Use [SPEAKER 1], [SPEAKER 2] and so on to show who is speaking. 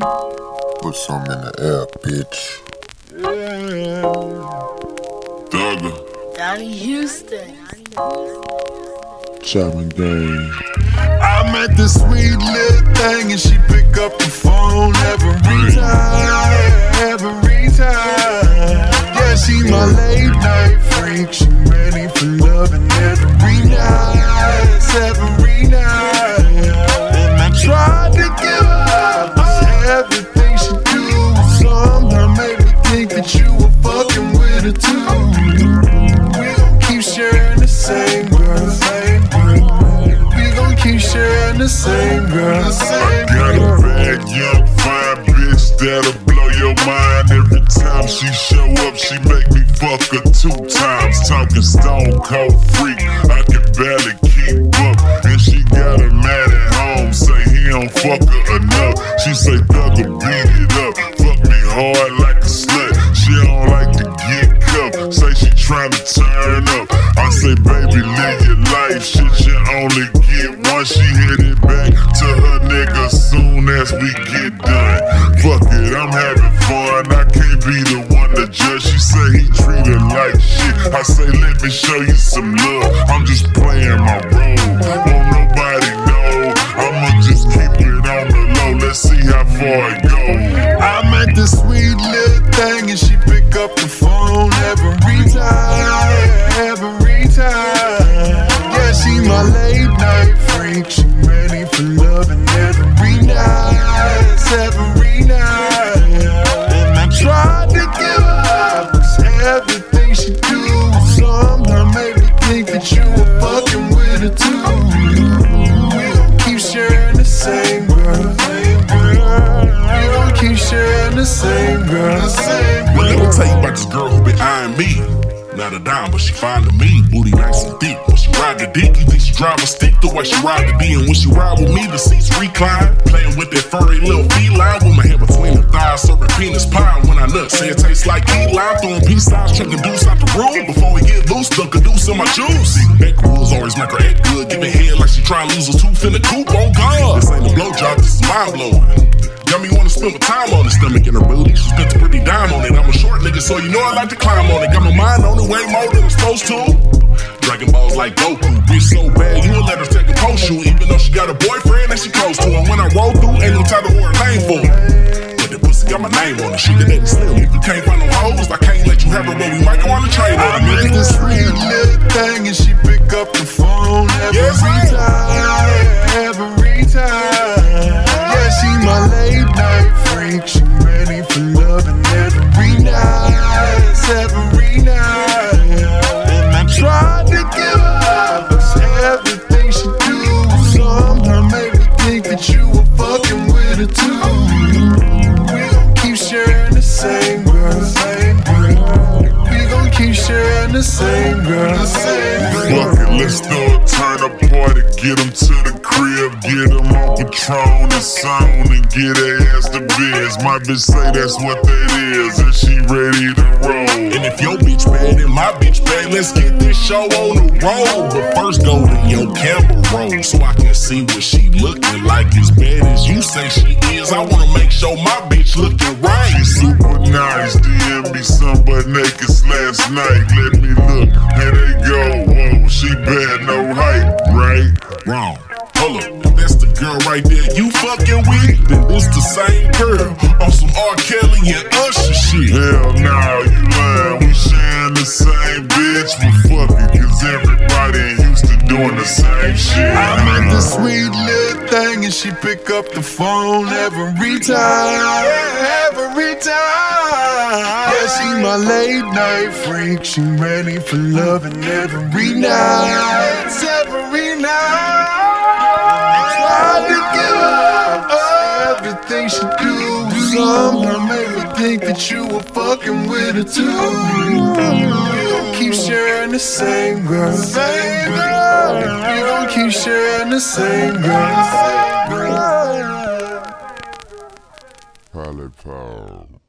[SPEAKER 1] Put some in the air, bitch. Thugger.
[SPEAKER 2] Donnie Houston.
[SPEAKER 1] Chapman Gang.
[SPEAKER 3] I met this sweet little thing and she pick up the phone every time. Yeah, she my late night freak. She ready for loving every night, every night. And I tried to give up everything she do. Somehow made me think that you were fucking with her too. We gon' keep sharing the same girl, same girl. We gon' keep sharing the same girl, same girl.
[SPEAKER 1] I got a bad, young, fine bitch that'll blow your mind. Every time she show up, she make me fuck her 2 times. Talking stone cold freak, I can barely keep up. And she got her mad at home, say he don't fuck her enough. She say thugger beat it up, fuck me hard like a slut. She don't like to get cuffed, say she tryna turn up. I say baby live your life, shit you only get once. She hit it back to her nigga soon as we get done. Fuck it, I'm having fun, I can't be the one to judge. She say he treat her like shit, I say let me show you some love. I'm just playing my role, won't nobody know. I'ma just keep it on the low, let's see how far it goes.
[SPEAKER 3] I met this sweet little thing and she pick up the phone every time. Yeah, she my late night freak. She ready for loving every night, every night. And I tried to give up everything she do. Somehow made me think that you were fucking with her too. We gon' keep sharing the same girl, same girl. We gon' keep sharing the same girl, same girl.
[SPEAKER 4] Well, let me tell you about this girl who been eyeing me. Not a dime, but she fine to me. Booty nice and thick. When she ride the dick, you think she drive a stick. The way she ride the D, and when she ride with me, the seats recline. Playing with that furry little feline, with my head between the thighs, serving penis pie. When I nut, say it tastes like E-line. Throwing peace signs, chucking deuce out the room. Before we get loose, dunk a deuce in my juice. Backwoods always make her act good, giving head like she trying to lose a tooth in the coop. Oh God, this ain't a blowjob, this is mind blowing. Got me wanna spend my time on the stomach and her booty. She spent a pretty dime on it. I'm a short nigga, so you know I like to climb on it. Got my mind on it way more than I'm supposed to. Dragon balls like Goku. Bitch so bad, you will let her take a post shoot. Even though she got a boyfriend that she close to. And when I roll through, ain't no title or a name for it. But the pussy got my name on it. She can make it slim. If you can't find no hoes, I can't let you have her, but we might go on the train on
[SPEAKER 3] I
[SPEAKER 4] it.
[SPEAKER 3] met this sweet little thing and she pick up the phone every time. Yeah, she my late night freak. She ready for loving every night, every night. And I tried to give up everything she do. Somehow made me think that you were fucking with her too. We gon' keep sharing the same girl, same girl. We gon' keep sharing the same girl, same girl.
[SPEAKER 1] Fuck it, let's throw a turn up party, get them to the crib, get them on Patron and Zone, and get their ass to biz. My bitch say that's what that is, and she ready to roll.
[SPEAKER 4] And if your bitch bad and my bitch bad, let's get this show on the road. But first go to your camera roll so I can see what she looking like. As bad as you say she is, I wanna make sure my bitch looking right.
[SPEAKER 1] She super nice, DM me some butt naked last night. Let me look, here they go. Whoa, she bad, no hype, right?
[SPEAKER 4] Wrong. Hold up, if that's the girl right there you fucking with, then this the same girl on some R. Kelly and Usher shit.
[SPEAKER 1] Hell nah, you lying. We sharing the same bitch. We fucking, cause everybody in Houston doing the same shit.
[SPEAKER 3] I met this sweet little thing and she pick up the phone every time. Yeah, she my late night freak. She ready for loving every night, every night. Tried to give up everything she do. Somehow made me think that you were fucking with her too. We gon' keep sharing the same girl, same girl. We gon' keep sharing the same girl, same girl.
[SPEAKER 1] Pilot Power.